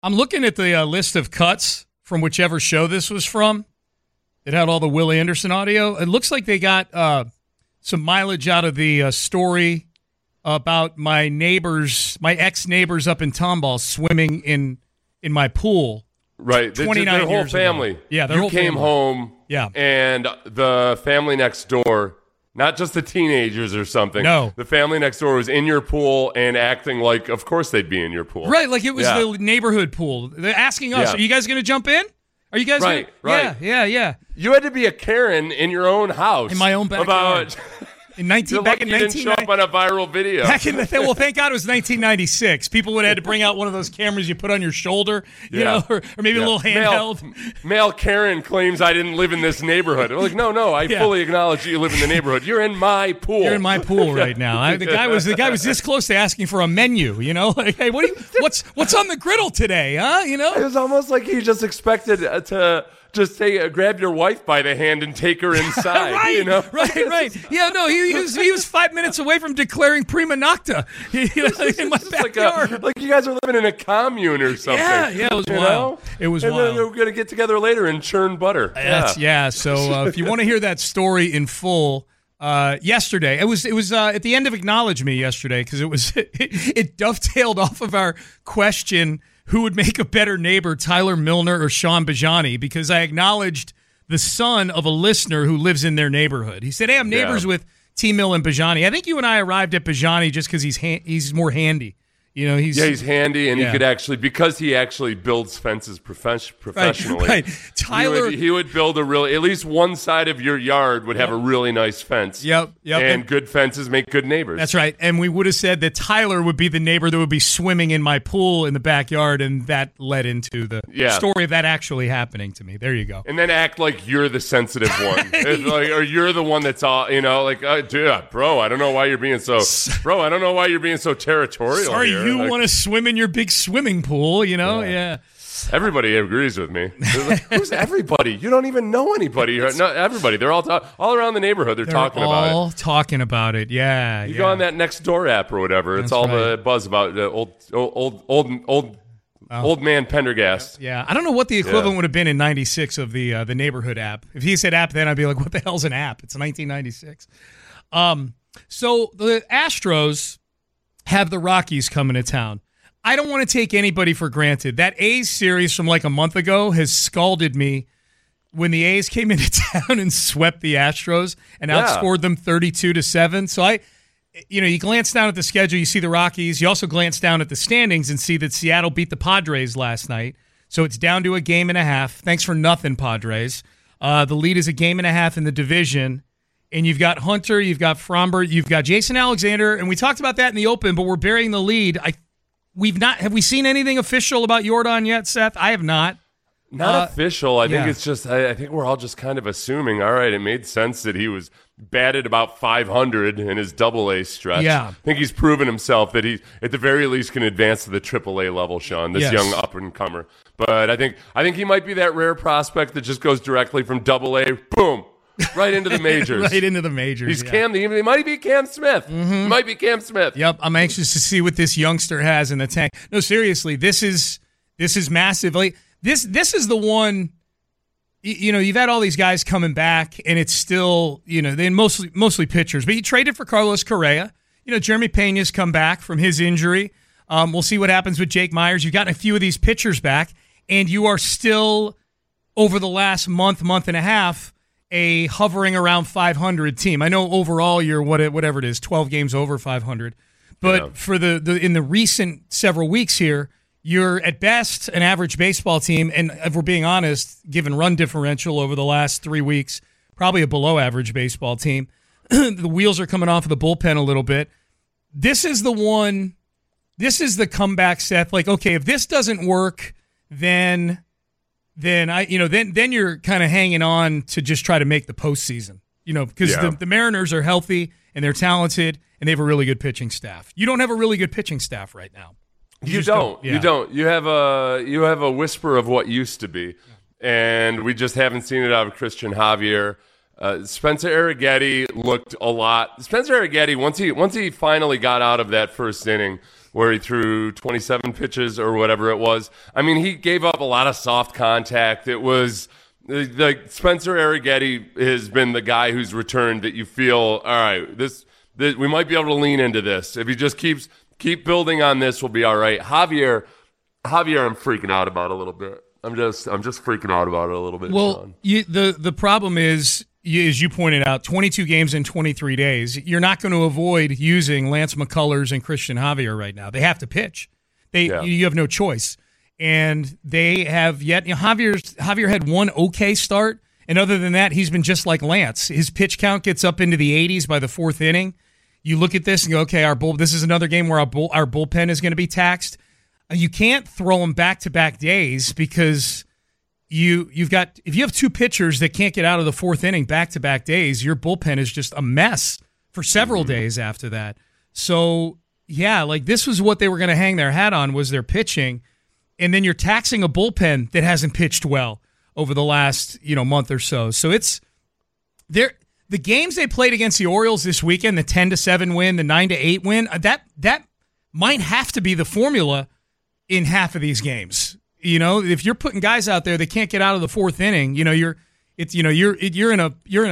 I'm looking at the list of cuts from whichever show this was from. It had all the Will Anderson audio. It looks like they got some mileage out of the story about my ex-neighbors up in Tomball swimming in my pool. Right. 29 their whole years family. Ago. Yeah, you came home. Yeah. And the family next door, not just the teenagers or something. No. The family next door was in your pool and acting like, of course they'd be in your pool. Right, like it was the neighborhood pool. They're asking us, are you guys going to jump in? Are you guys right? Yeah. You had to be a Karen in your own house. In my own backyard. Back in you didn't show up on a viral video. Well, thank God it was 1996. People would have had to bring out one of those cameras you put on your shoulder, you know, or maybe a little handheld. Male Karen claims I didn't live in this neighborhood. I'm like, no, I fully acknowledge you live in the neighborhood. You're in my pool. You're in my pool right now. The guy was this close to asking for a menu. You know, like, hey, what's on the griddle today? Huh? You know, it was almost like he just expected to. Just say, grab your wife by the hand and take her inside. Right, you know? right. Yeah, no, he was 5 minutes away from declaring prima nocta in my backyard. Like you guys are living in a commune or something. Yeah, it was wild. It was wild. And then we're going to get together later and churn butter. So if you want to hear that story in full, yesterday it was at the end of Acknowledge Me yesterday because it dovetailed off of our question. Who would make a better neighbor, Tyler Milner or Sean Bajani? Because I acknowledged the son of a listener who lives in their neighborhood. He said, hey, I'm neighbors with T-Mill and Bajani. I think you and I arrived at Bajani just because he's more handy. You know, he's handy, and he could actually, because he actually builds fences professionally. Right. Tyler, he would build at least one side of your yard would have a really nice fence. Yep. And good fences make good neighbors. That's right. And we would have said that Tyler would be the neighbor that would be swimming in my pool in the backyard, and that led into the story of that actually happening to me. There you go. And then act like you're the sensitive one, or you're the one that's all, dude, bro, I don't know why you're being so territorial. Sorry, here. you want to swim in your big swimming pool, you know? Yeah. Everybody agrees with me. Like, who's everybody? You don't even know anybody. No, everybody. They're all around the neighborhood. They're talking about it. All talking about it. Yeah. You go on that Nextdoor app or whatever. It's all the buzz about old man Pendergast. Yeah. I don't know what the equivalent would have been in '96 of the neighborhood app. If he said app, then I'd be like, what the hell's an app? It's 1996. So the Astros have the Rockies coming to town. I don't want to take anybody for granted. That A's series from like a month ago has scalded me when the A's came into town and swept the Astros and outscored them 32-7. So you glance down at the schedule, you see the Rockies. You also glance down at the standings and see that Seattle beat the Padres last night. So it's down to a game and a half. Thanks for nothing, Padres. The lead is a game and a half in the division. And you've got Hunter, you've got Fromber, you've got Jason Alexander, and we talked about that in the open, but we're burying the lead. Have we seen anything official about Yordan yet, Seth? I have not. Not official. I think it's just, I think we're all just kind of assuming, all right, it made sense that he was batted about 500 in his Double-A stretch. Yeah. I think he's proven himself that he, at the very least, can advance to the Triple-A level, Sean, this young up-and-comer. But I think he might be that rare prospect that just goes directly from Double-A, boom, right into the majors. Right into the majors. He's Cam. He might be Cam Smith. Mm-hmm. Might be Cam Smith. Yep. I'm anxious to see what this youngster has in the tank. No, seriously, this is massive. Like this is the one. You've had all these guys coming back, and it's still they mostly pitchers. But you traded for Carlos Correa. Jeremy Pena's come back from his injury. We'll see what happens with Jake Myers. You've gotten a few of these pitchers back, and you are still over the last month and a half a hovering around 500 team. I know overall you're whatever it is, 12 games over 500. But for in the recent several weeks here, you're at best an average baseball team, and if we're being honest, given run differential over the last 3 weeks, probably a below average baseball team. The wheels are coming off of the bullpen a little bit. This is the one. This is the comeback, Seth. Like, okay, if this doesn't work, then you're kind of hanging on to just try to make the postseason, because the Mariners are healthy and they're talented and they have a really good pitching staff. You don't have a really good pitching staff right now. You don't. You have a whisper of what used to be, and we just haven't seen it out of Christian Javier. Spencer Arrighetti looked a lot. Spencer Arrighetti, once he finally got out of that first inning, where he threw 27 pitches or whatever it was. I mean, he gave up a lot of soft contact. It was like Spencer Arrighetti has been the guy who's returned that you feel, all right, this we might be able to lean into this. If he just keep building on this, we'll be all right. Javier, I'm freaking out about a little bit. I'm just freaking out about it a little bit. Well, the problem is, as you pointed out, 22 games in 23 days. You're not going to avoid using Lance McCullers and Christian Javier right now. They have to pitch. You have no choice, and they have yet. Javier had one okay start, and other than that, he's been just like Lance. His pitch count gets up into the 80s by the fourth inning. You look at this and go, okay, this is another game where our bullpen is going to be taxed. You can't throw them back-to-back days because if you have two pitchers that can't get out of the fourth inning back-to-back days, your bullpen is just a mess for several days after that. So, yeah, like this was what they were going to hang their hat on was their pitching, and then you're taxing a bullpen that hasn't pitched well over the last month or so. So it's the games they played against the Orioles this weekend, the 10-7 win, the 9-8 win, that might have to be the formula in half of these games. If you're putting guys out there that can't get out of the fourth inning, you're in a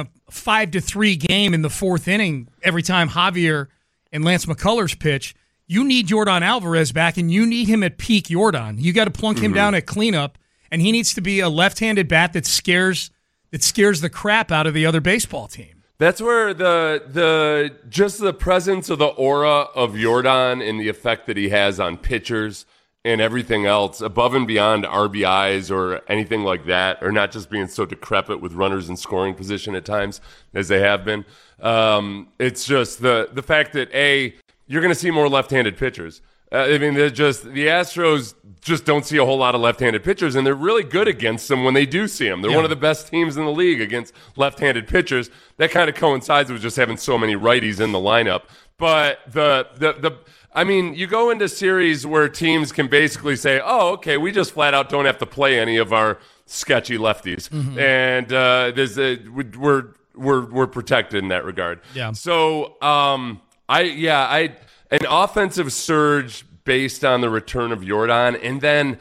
5-3 game in the fourth inning every time Javier and Lance McCullers pitch. You need Yordan Alvarez back, and you need him at peak Yordan. You got to plunk him down at cleanup, and he needs to be a left-handed bat that scares the crap out of the other baseball team. That's where just the presence of the aura of Yordan and the effect that he has on pitchers and everything else above and beyond RBIs or anything like that, or not just being so decrepit with runners in scoring position at times as they have been. It's just the fact that you're going to see more left-handed pitchers. The Astros just don't see a whole lot of left-handed pitchers, and they're really good against them when they do see them. They're one of the best teams in the league against left-handed pitchers. That kind of coincides with just having so many righties in the lineup. But you go into series where teams can basically say, oh, okay, we just flat out don't have to play any of our sketchy lefties. And we're protected in that regard. Yeah. So an offensive surge based on the return of Yordan, and then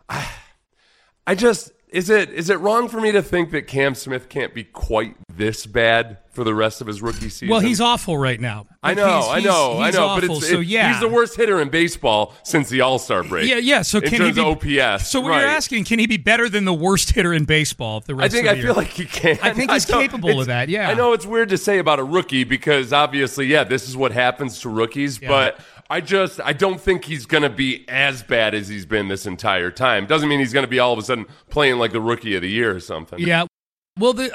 is it wrong for me to think that Cam Smith can't be quite this bad for the rest of his rookie season? Well, he's awful right now. I know, awful, but he's the worst hitter in baseball since the All-Star break. Yeah. So in terms of OPS. So you're asking, can he be better than the worst hitter in baseball the rest of the year? I feel like he can. I think he's capable of that. Yeah. I know it's weird to say about a rookie because obviously, this is what happens to rookies, but I don't think he's going to be as bad as he's been this entire time. Doesn't mean he's going to be all of a sudden playing like the rookie of the year or something. Yeah. Well, the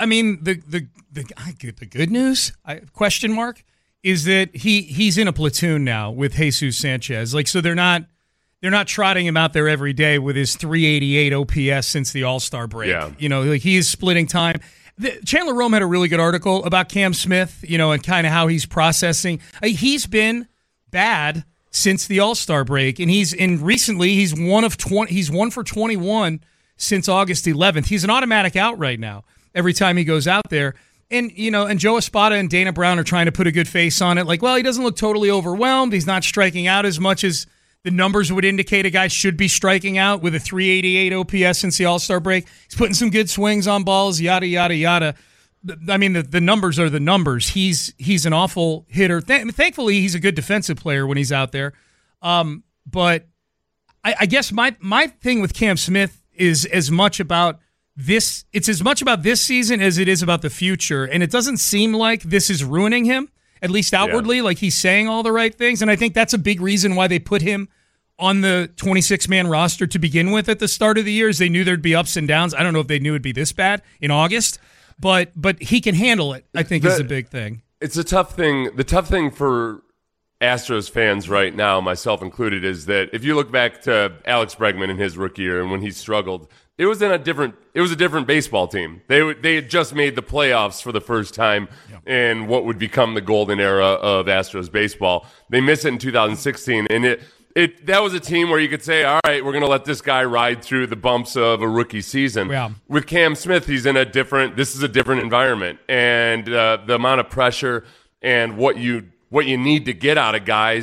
good news question mark is that he's in a platoon now with Jesus Sanchez. So they're not trotting him out there every day with his 388 OPS since the All-Star break. Yeah. He's splitting time. Chandler Rome had a really good article about Cam Smith, and kind of how he's processing. He's been bad since the All-Star break, and recently he's one for 21 since August 11th. He's an automatic out right now every time he goes out there. And and Joe Espada and Dana Brown are trying to put a good face on it. He doesn't look totally overwhelmed. He's not striking out as much as the numbers would indicate a guy should be striking out with a 388 OPS since the All-Star break. He's putting some good swings on balls, yada, yada, yada. I mean, the numbers are the numbers. He's an awful hitter. Thankfully, he's a good defensive player when he's out there. But I guess my thing with Cam Smith is as much about this. It's as much about this season as it is about the future. And it doesn't seem like this is ruining him, at least outwardly. Yeah. Like he's saying all the right things. And I think that's a big reason why they put him on the 26-man roster to begin with at the start of the year. Is they knew there'd be ups and downs. I don't know if they knew it'd be this bad in August. But he can handle it, I think, is a big thing. It's a tough thing. The tough thing for Astros fans right now, myself included, is that if you look back to Alex Bregman in his rookie year and when he struggled, it was a different baseball team. They had just made the playoffs for the first time in what would become the golden era of Astros baseball. They missed it in 2016, and that was a team where you could say, all right, we're going to let this guy ride through the bumps of a rookie season. Yeah. With Cam Smith, this is a different environment. And the amount of pressure and what you need to get out of guys,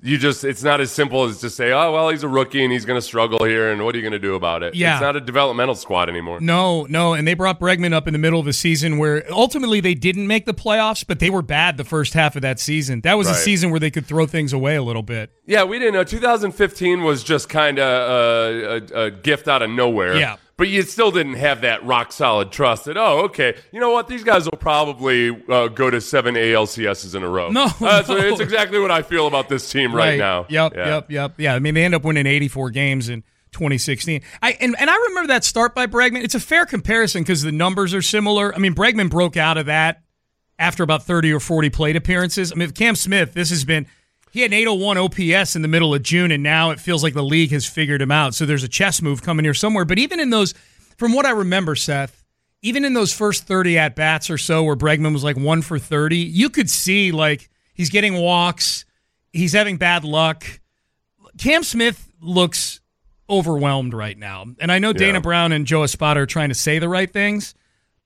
it's not as simple as to say, oh, well, he's a rookie and he's going to struggle here, and what are you going to do about it? Yeah. It's not a developmental squad anymore. No, and they brought Bregman up in the middle of a season where ultimately they didn't make the playoffs, but they were bad the first half of that season. That was a season where they could throw things away a little bit. Yeah, we didn't know. 2015 was just kind of a gift out of nowhere. Yeah. But you still didn't have that rock-solid trust that, oh, okay, you know what? These guys will probably go to 7 ALCSs in a row. No. It's exactly what I feel about this team right now. Yep. Yeah, I mean, they end up winning 84 games in 2016. I remember that start by Bregman. It's a fair comparison because the numbers are similar. I mean, Bregman broke out of that after about 30 or 40 plate appearances. I mean, Cam Smith, he had an 801 OPS in the middle of June, and now it feels like the league has figured him out. So there's a chess move coming here somewhere. But even in those, from what I remember, Seth, even in those first 30 at-bats or so where Bregman was like 1 for 30, you could see like he's getting walks, he's having bad luck. Cam Smith looks overwhelmed right now. And I know Dana Brown and Joe Espada are trying to say the right things.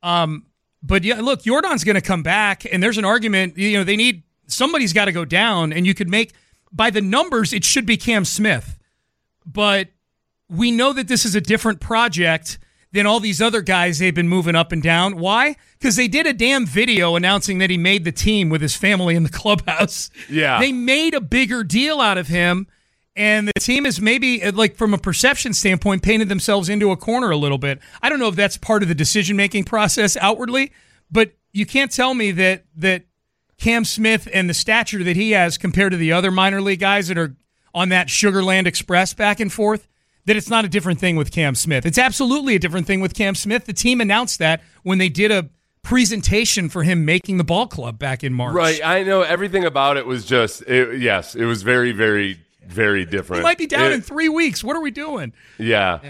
But yeah, look, Jordan's going to come back, and there's an argument, somebody's got to go down, and you could make, by the numbers, it should be Cam Smith. But we know that this is a different project than all these other guys they've been moving up and down. Why? Because they did a damn video announcing that he made the team with his family in the clubhouse. Yeah. They made a bigger deal out of him, and the team is maybe, like from a perception standpoint, painted themselves into a corner a little bit. I don't know if that's part of the decision-making process outwardly, but you can't tell me that Cam Smith and the stature that he has compared to the other minor league guys that are on that Sugarland Express back and forth, that it's not a different thing with Cam Smith. It's absolutely a different thing with Cam Smith. The team announced that when they did a presentation for him making the ball club back in March. Right. I know everything about it was just, it was very, very, very different. He might be down in 3 weeks. What are we doing? Yeah.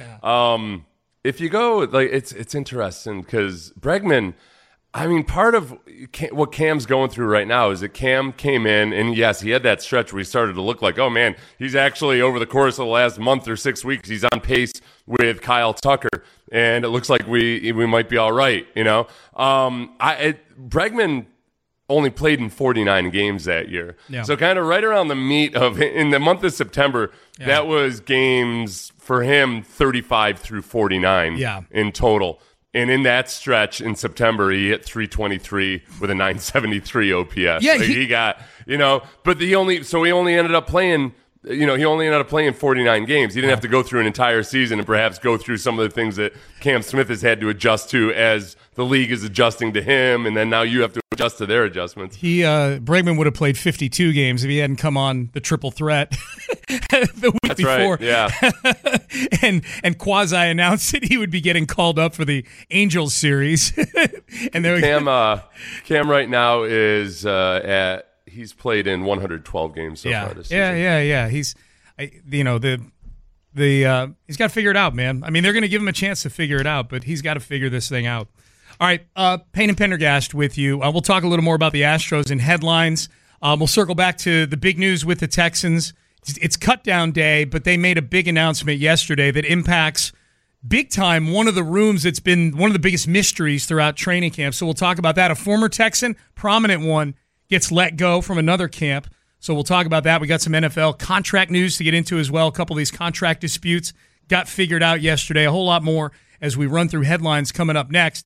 If you go, like, it's interesting because Bregman, I mean, part of what Cam's going through right now is that Cam came in, and yes, he had that stretch where he started to look like, oh man, he's actually over the course of the last month or 6 weeks, he's on pace with Kyle Tucker, and it looks like we might be all right, Bregman only played in 49 games that year. Yeah. So kind of right around the meat of, in the month of September, that was games for him 35 through 49 in total. And in that stretch in September, he hit 323 with a 973 OPS. Yeah, he got, but he only ended up playing, he only ended up playing 49 games. He didn't have to go through an entire season and perhaps go through some of the things that Cam Smith has had to adjust to as the league is adjusting to him, and then now you have to adjust to their adjustments. Bregman would have played 52 games if he hadn't come on the triple threat the week before. Right. Yeah. and quasi announced that he would be getting called up for the Angels series. And Cam right now is he's played in 112 games so far this season. Yeah. He's he's got to figure it out, man. I mean, they're going to give him a chance to figure it out, but he's got to figure this thing out. All right, Payne and Pendergast with you. We'll talk a little more about the Astros in headlines. We'll circle back to the big news with the Texans. It's cut down day, but they made a big announcement yesterday that impacts big time one of the rooms that's been one of the biggest mysteries throughout training camp. So we'll talk about that. A former Texan, prominent one, gets let go from another camp. So we'll talk about that. We got some NFL contract news to get into as well. A couple of these contract disputes got figured out yesterday. A whole lot more as we run through headlines coming up next.